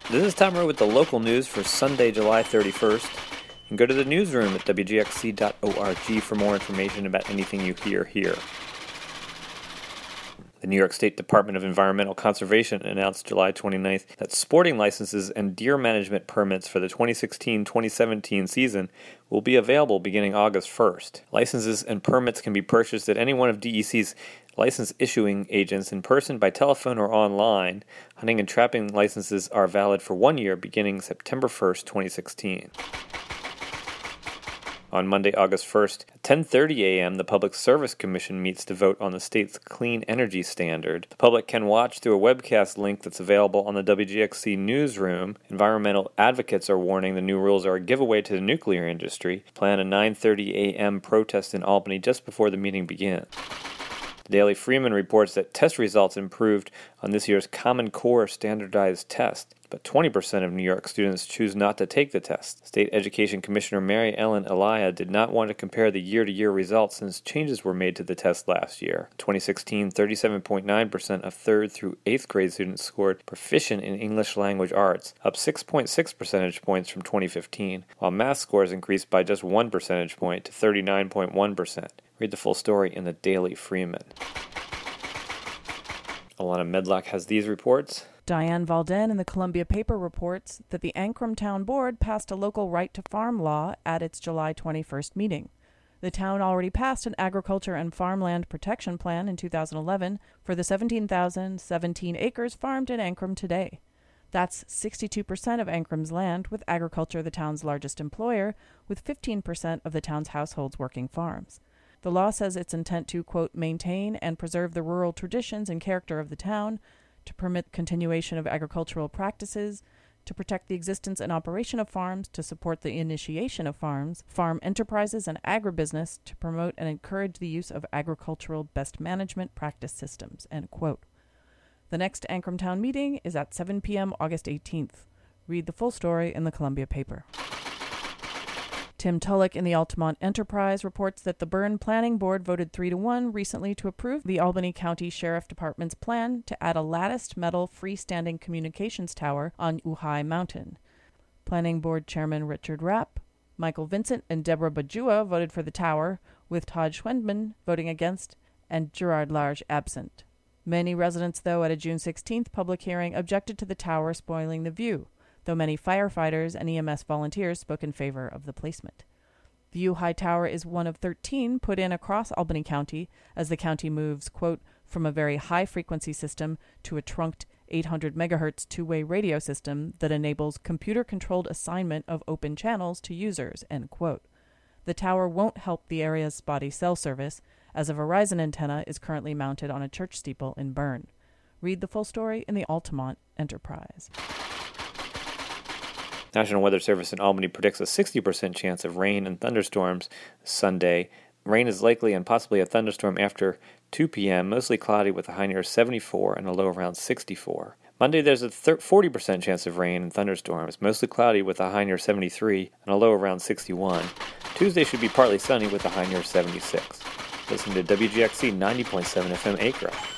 This is Tom Rowe with the local news for Sunday, July 31st. You can go to the newsroom at wgxc.org for more information about anything you hear here. The New York State Department of Environmental Conservation announced July 29th that sporting licenses and deer management permits for the 2016-2017 season will be available beginning August 1st. Licenses and permits can be purchased at any one of DEC's license issuing agents in person, by telephone, or online. Hunting and trapping licenses are valid for 1 year beginning September 1st, 2016. On Monday, August 1st, at 10:30 a.m., the Public Service Commission meets to vote on the state's clean energy standard. The public can watch through a webcast link that's available on the WGXC newsroom. Environmental advocates are warning the new rules are a giveaway to the nuclear industry. Plan a 9:30 a.m. protest in Albany just before the meeting begins. The Daily Freeman reports that test results improved on this year's Common Core standardized test, but 20% of New York students choose not to take the test. State Education Commissioner Mary Ellen Elia did not want to compare the year-to-year results since changes were made to the test last year. 2016, 37.9% of 3rd through 8th grade students scored proficient in English language arts, up 6.6 percentage points from 2015, while math scores increased by just 1 percentage point to 39.1%. Read the full story in the Daily Freeman. Alana Medlock has these reports. Diane Valden in the Columbia Paper reports that the Ancrum Town Board passed a local right to farm law at its July 21st meeting. The town already passed an agriculture and farmland protection plan in 2011 for the 17,017 acres farmed in Ancrum today. That's 62% of Ancrum's land, with agriculture the town's largest employer, with 15% of the town's households working farms. The law says its intent to, quote, maintain and preserve the rural traditions and character of the town, to permit continuation of agricultural practices, to protect the existence and operation of farms, to support the initiation of farms, farm enterprises, and agribusiness, to promote and encourage the use of agricultural best management practice systems, end quote. The next Ancrum Town meeting is at 7 p.m. August 18th. Read the full story in the Columbia Paper. Tim Tulloch in the Altamont Enterprise reports that the Byrne Planning Board voted 3-1 recently to approve the Albany County Sheriff Department's plan to add a latticed metal freestanding communications tower on Ojai Mountain. Planning Board Chairman Richard Rapp, Michael Vincent, and Deborah Bajua voted for the tower, with Todd Schwendman voting against and Gerard Large absent. Many residents, though, at a June 16th public hearing objected to the tower spoiling the view, though many firefighters and EMS volunteers spoke in favor of the placement. The Ojai Tower is one of 13 put in across Albany County as the county moves, quote, from a very high-frequency system to a trunked 800 megahertz two-way radio system that enables computer-controlled assignment of open channels to users, end quote. The tower won't help the area's spotty cell service, as a Verizon antenna is currently mounted on a church steeple in Byrne. Read the full story in the Altamont Enterprise. National Weather Service in Albany predicts a 60% chance of rain and thunderstorms Sunday. Rain is likely and possibly a thunderstorm after 2 p.m., mostly cloudy with a high near 74 and a low around 64. Monday, there's a 40% chance of rain and thunderstorms, mostly cloudy with a high near 73 and a low around 61. Tuesday should be partly sunny with a high near 76. Listen to WGXC 90.7 FM Acre.